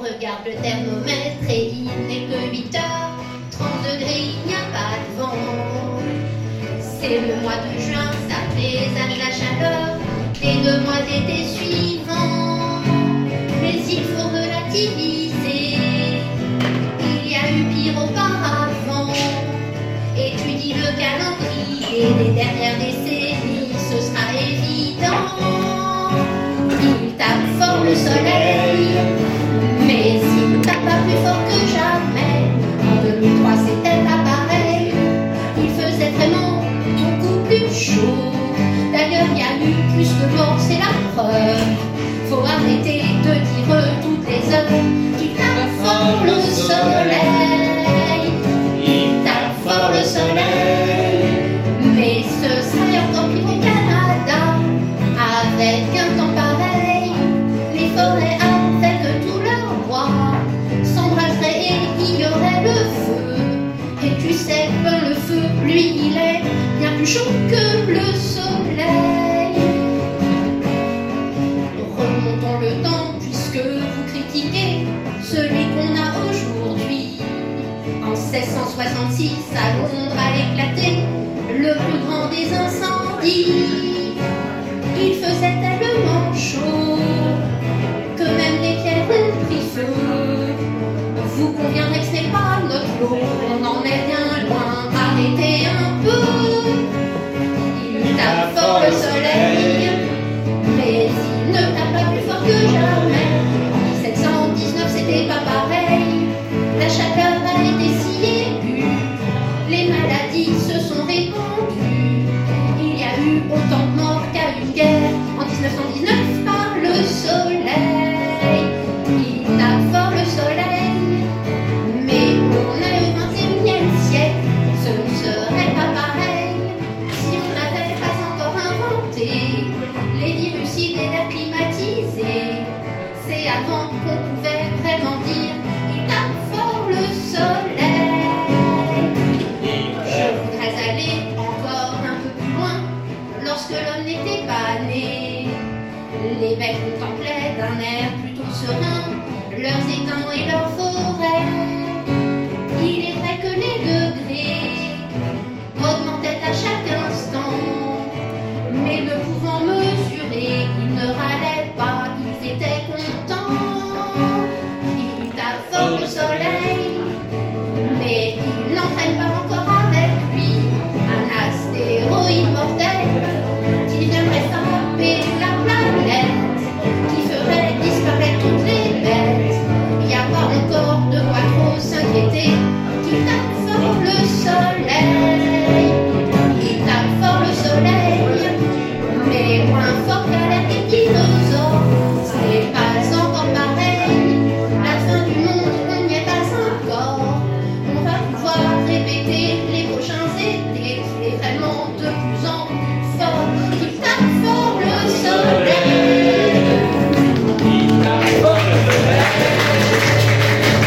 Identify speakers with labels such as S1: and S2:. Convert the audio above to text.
S1: regarde le thermomètre et il n'est que 8h, 30 degrés, il n'y a pas de vent. C'est le mois de juin, ça présage la chaleur des 2 mois d'été suivants. Mais il faut relativiser, il y a eu pire auparavant. Étudie le calendrier des dernières décennies, ce sera évident. Il tape fort le soleil, mais il tape pas plus fort que jamais. En 2003 c'était pas pareil, il faisait vraiment beaucoup plus chaud. D'ailleurs il y a eu plus de morts, c'est la preuve. Faut arrêter de dire toutes les heures qu'il tape fort le soleil. Il tape fort le soleil, mais ce serait encore pire au Canada. Avec un temps pareil, les forêts avec tout leur bois s'embraseraient et il y aurait le feu. Et tu sais, ben le feu, lui, il est bien plus chaud que le soleil. Remontons le temps puisque vous critiquez celui qu'on a aujourd'hui. En 1666, à Londres a éclaté le plus grand des incendies. Il faisait tellement chaud que même les pierres ont pris feu. Vous conviendrez que ce n'est pas notre lot, on en est bien loin, arrêtez un peu. Il tape fort le soleil, mais il ne tape pas plus fort que jamais. En 1719 c'était pas pareil, la chaleur a été si aiguë, les maladies se sont répandues. Il y a eu autant de morts qu'à une guerre en 1919 par le soleil. Il tape fort le soleil, mais on est au 21e siècle, ce ne serait pas pareil si on n'avait pas encore inventé les virucides et l'air climatisé. C'est avant qu'on pouvait vraiment dire il tape fort le soleil. Je voudrais aller encore un peu plus loin. Lorsque l'homme n'était pas né, les mecs contemplaient d'un air plutôt serein leurs étangs et leurs forêts.